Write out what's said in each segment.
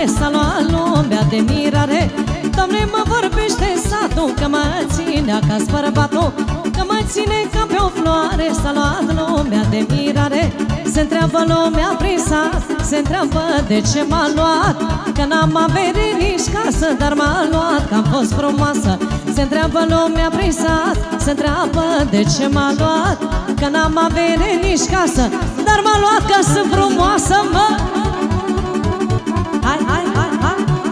s-a luat lumea de mirare. Doamne, mă vorbește satul, că mă ține acasă bărbatul, că mă ține ca pe o floare. S-a luat lumea de mirare. Se întreabă lumea prin sat, se întreabă de ce m-a luat, că n-am avere nici casă, dar m-a luat că am fost frumoasă. Se întreabă lumea prin sat, se întreabă de ce m-a luat, că n-am avere nici casă, dar m-a luat că sunt frumoasă, mă! Hai, hai, hai, hai!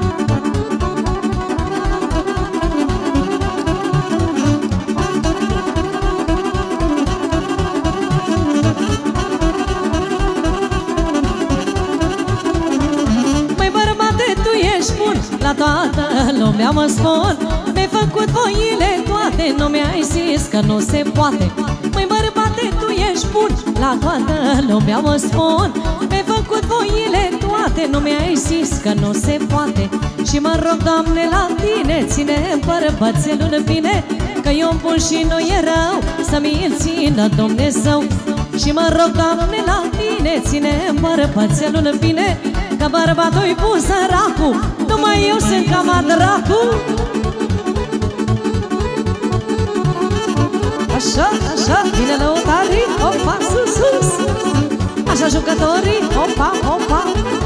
Măi bărbate, tu ești bun, la toată lumea mă spun, mi-ai făcut voile toate, nu mi-ai zis că nu se poate. Măi bărbate, tu ești bun, la toată lumea mă spun, mi-ai făcut voile toate, nu mi-ai zis că nu se poate. Și mă rog, Doamne, la Tine, ține-mi bărbățelul bine, că eu bun și nu e rău, să mi-l țină Dumnezeu. Și mă rog, Doamne, la Tine, ține-mi bărbățelul bine, că bărbatul-i bun săracul, numai eu sunt cam a dracu. Așa, așa, vine lăutarii, opa, sus, sus. Așa jucătorii, opa, opa.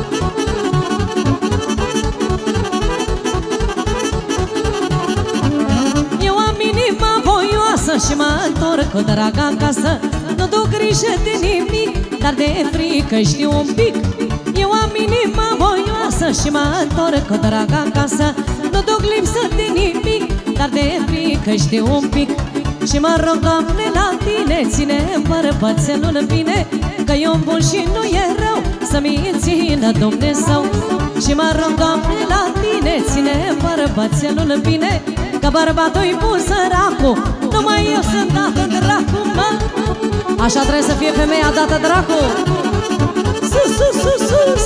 Eu am inima voioasă și mă întorc cu drag acasă. Nu duc grijă de nimic, dar de frică știu un pic. Eu am inima voioasă și mă întorc cu drag acasă. Nu duc lipsă de nimic, dar de frică știu un pic. Și mă rog, Doamne, la Tine, ține-mi bărbățelul bine, că eu bun și nu e rău, să mi-l țină Dumnezeu. Și mă rog, Doamne, la Tine, ține-mi bărbățelul bine, că bărbatul-i bun săracul, numai eu sunt dată dracu, mă. Așa trebuie să fie femeia dată dracu. Sus, sus, sus, sus.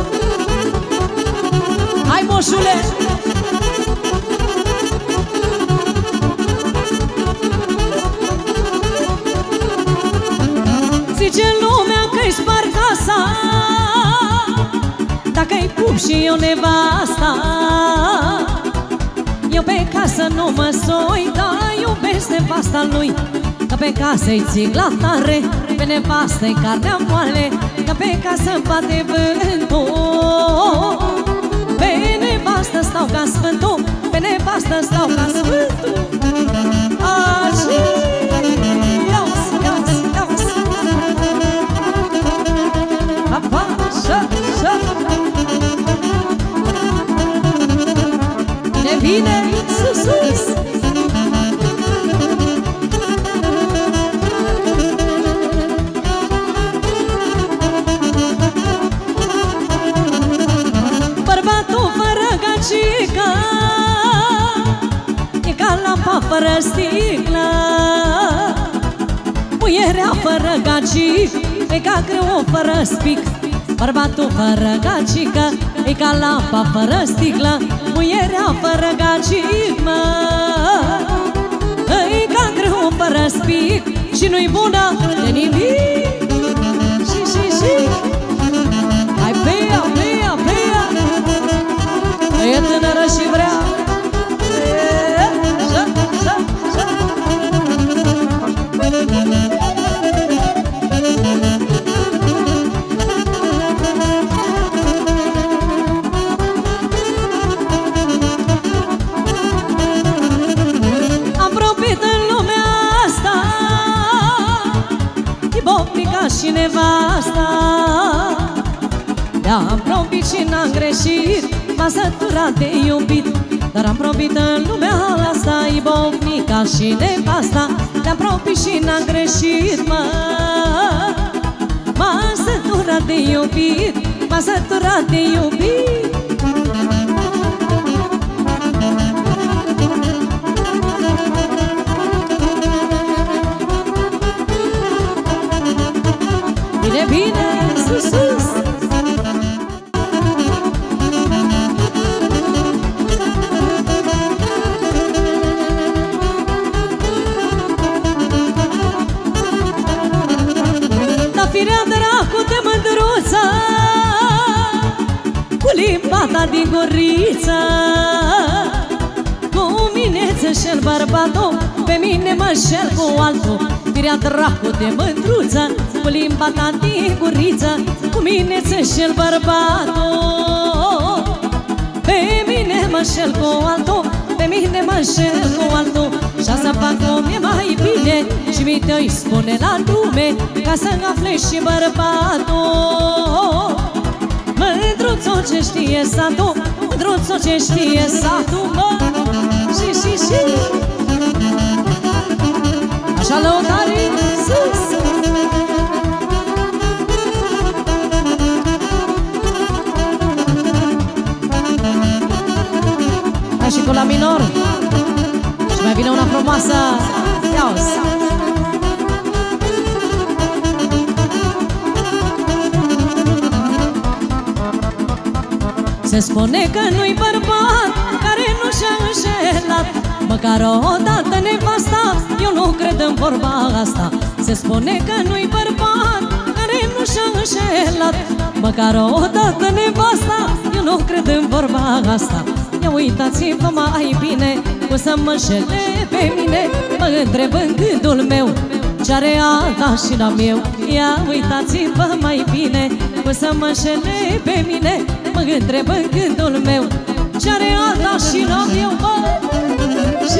Hai, moșule! Zice lumea că-i spar casa, dacă-i pup și eu nevasta. Eu pe casă nu mă soi, dar iubesc nevasta lui, că pe casă-i țig la tare, pe nevastă-i carnea moale, că pe casă-mi bate vântul, pe nevastă stau ca sfântul, pe nevastă stau ca sfântul. Așa. Bine, bine, sus, sus. Bărbatul fără gagică e ca lampa fără sticlă. Muierea fără gagică e ca greu fără spic. Bărbatul fără gagică e ca lampa fără sticlă. Muierea fără gagică e ca greu fără spic și nu-i bună de nimic. Și hai bea, bea, bea, e tânără și vrea. Și nevasta le-am probit și n-am greșit, m-a săturat de iubit. Dar am probit în lumea asta, ibovnica și nevasta. Le-am probit și n-am greșit, m-a săturat de iubit, m-a săturat de iubit. Bine, bine, sus, sus. Da firea dracu de mândruță, cu limba ta din guriță. Cu mine ți-nșel bărbatul, pe mine mă înșel cu altul. Firea dracu de mândruță, cu limba ta din guriță. Cu mine ți-nșel bărbatul, pe mine mă înșel cu altul. Pe mine mă înșel cu altul. Și să fac cum e mai bine și mi te-i spune la lume, ca să-mi afle și bărbatul. Mândruțo ce știe satul, mândruțo ce știe satul, mă. Și așa lăutarii sus. Hai și cu la minor. Și mai vine una frumoasă. Ia-o-s. Se spune că nu-i bărbat care nu și-a înșelat măcar o dată nevasta. Eu nu cred în vorba asta. Se spune că nu-i bărbat care nu și-a înșelat măcar o dată nevasta. Eu nu cred în vorba asta. Ia uitați-vă mai bine, o să mă înșele pe mine. Mă întreb în gândul meu, ce-are alta și n-am eu. Ia uitați-vă mai bine, o să mă înșele pe mine. Mă întreb în gândul meu, ce-are alta și n-am eu, bă. Și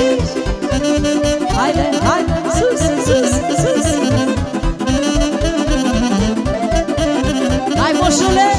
haide, haide, sus, sus, sus. Hai, moșule!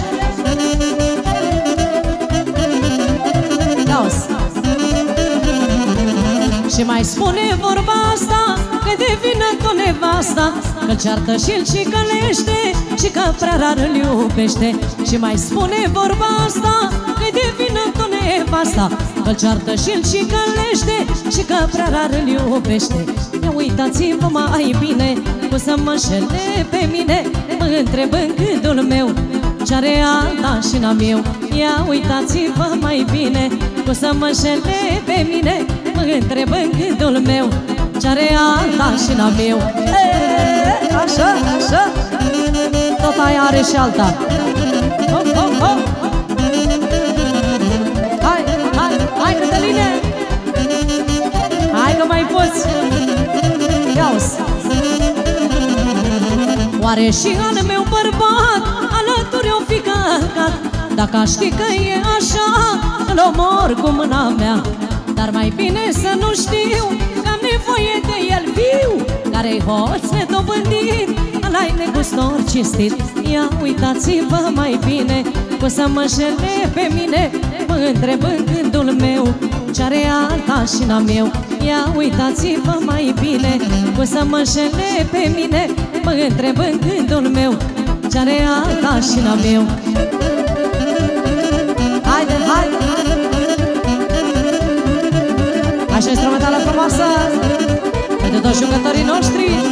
Și mai spune vorba asta, că de vină tot nevasta, că-l ceartă și-l cicălește și că prea rar îl iubește. Și mai spune vorba asta, că de vină tot nevasta, că-l ceartă și-l cicălește și că prea rar îl iubește. Ia uitați-vă mai bine, o să mă înșele pe mine. Mă întreb în gândul meu, ce-are alta și n-am eu. Ia uitați-vă mai bine, o să mă înșele pe mine. Mă întreb în gândul meu, ce-are alta și n-am eu. Așa, așa, tot aia are și alta. Hop, hop, hop. Hai, hai, hai, Cătăline! Hai că mai poți! Ia-o-s! Oare și al meu bărbat alături o fi călcat? Dacă aș ști că e așa, îl omor cu mâna mea. Dar mai bine să nu știu, că am nevoie de el viu, care-i hoț nedobândit, ăla-i negustor cinstit. Ia uitați-vă mai bine, o să mă înșele pe mine. Mă întreb în gândul meu, ce-are alta și n-am eu. Ia uitați-vă mai bine, o să mă înșele pe mine. Mă întreb în gândul meu, ce-are alta și n-am eu. Haide, haide! Așa instrumentală frumoasă pentru toți jucătorii noștri.